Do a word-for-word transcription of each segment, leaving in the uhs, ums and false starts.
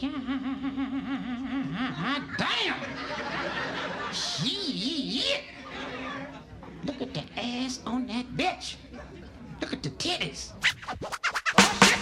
Damn! Shit! Look at the ass on that bitch. Look at the titties. Oh, shit!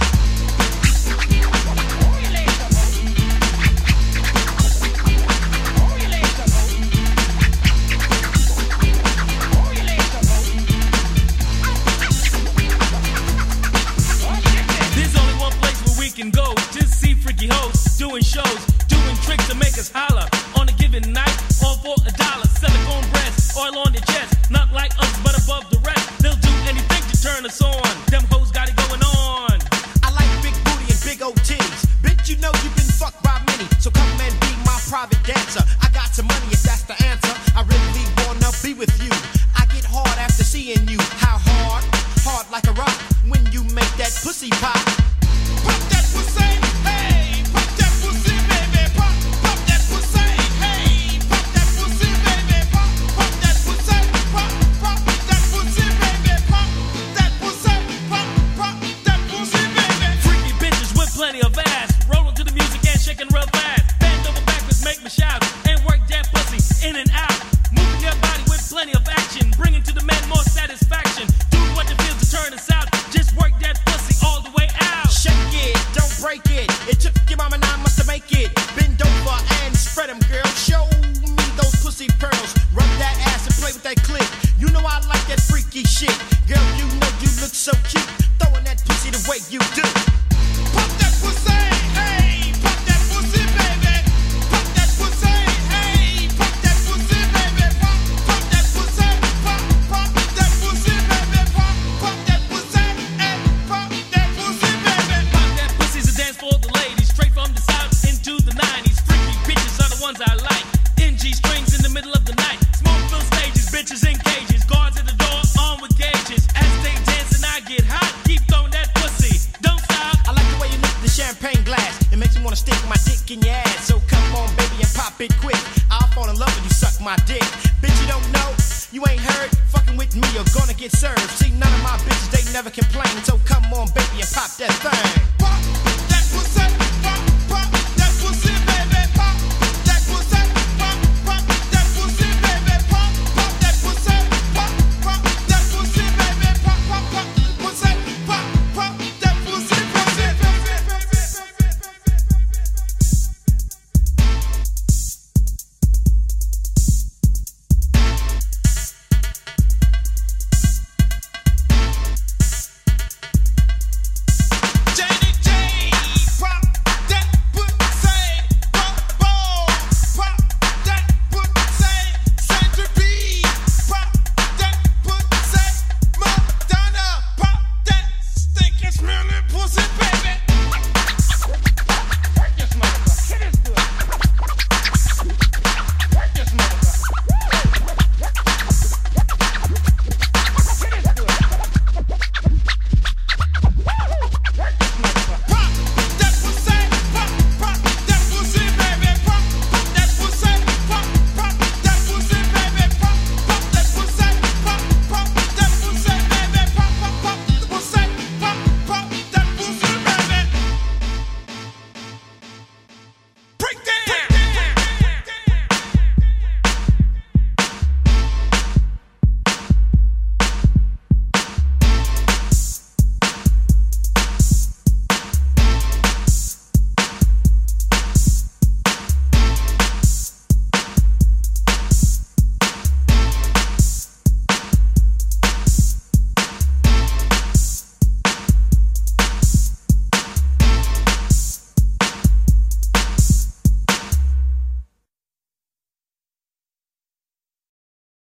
Can go to see freaky hoes doing shows, doing tricks to make us holler on a given night, all for a dollar. Silicone breasts, oil on their chest, not like us but above the rest. They'll do anything to turn us on. Them hoes got it going on. I like big booty and big old titties. Bitch, you know you've been fucked by many, so come and be my private dancer. I got some money if that's the answer. I really wanna be with you. I get hard after seeing you. How hard? Hard like a rock when you make that pussy pop. Pop that pussy, hey, pop that pussy, baby, pop, pop that pussy, hey, pop that pussy, baby, pop, pop that pussy, pop, pop that pussy, baby, pop that pussy, pop, pop that pussy, baby. Freaky bitches with plenty of ass, rolling to the music and shaking real fast. Bend over backwards, make me shout, and work that pussy in and out. Moving your body with plenty of action, bringing to the men more satisfaction. Do what it feels to turn us out, just work that pussy all the way out. Shake it, don't break it. It took your mama nine months to make it. Bend over and spread them, girl. Show me those pussy pearls. Rub that ass and play with that clip. You know I like that freaky shit. Girl, you know you look so cute. Throwing that pussy the way you do. Pop that pussy, hey. Pop that pussy, baby. Pop that pussy, hey. Pop that pussy, baby. Pop, pop that pussy. Pop, pop that pussy, baby. Pop, pop that pussy, hey. Pop that pussy, baby. Pop that pussy's a dance for the ladies, straight from the south into the nineties. Freaky bitches are the ones I like. N G strings in the middle of the night. Smoke filled stages, bitches in cages. Guards at the door, armed with gauges. As they dance and I get hot, keep throwing that pussy. Don't stop. I like the way you lift the champagne glass. It makes me wanna stick my dick in your ass. So come on, baby, and pop it quick. I'll fall in love when you suck my dick. Bitch, you don't know, you ain't heard. Fucking with me, you're gonna get served. See, none of my bitches, they never complain. So come on, baby, and pop that thing. Pop.